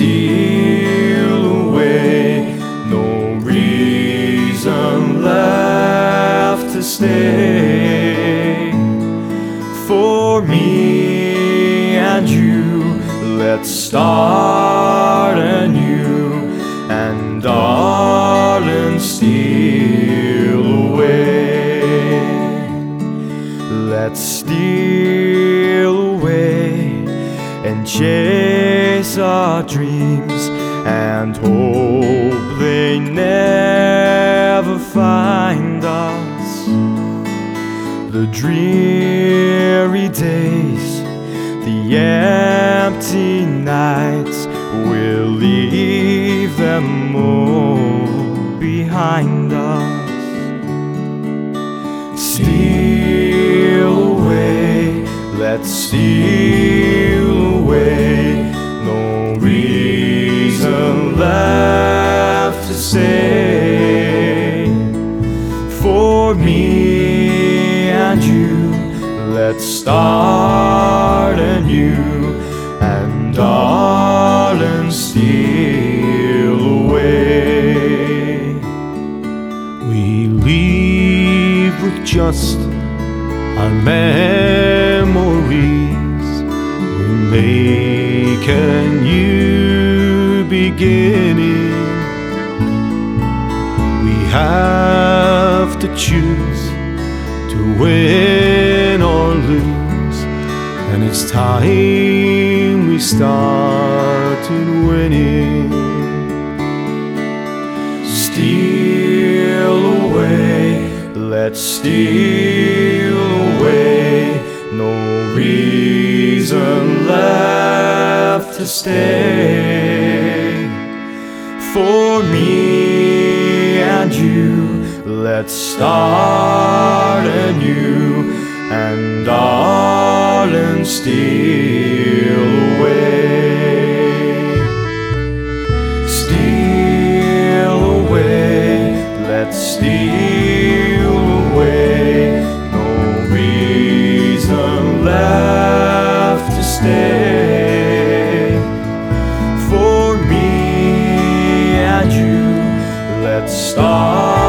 steal away. No reason left to stay. For me and you, let's start anew, and darling, steal away. Let's steal away and chase our dreams, and hope they never find us. The dreary days, the empty nights, we'll leave them all behind us. Steal away, let's steal away. No reason left to stay. For me and you, let's start anew, and darling, steal away. We leave with just our memories. We'll make a new beginning. We have to choose to win or lose, and it's time we started winning. Steal away, let's steal away. No reason left to stay. For me and you, let's start anew, and darling, steal away. Steal away, let's steal away. No reason left to stay. For me and you, let's start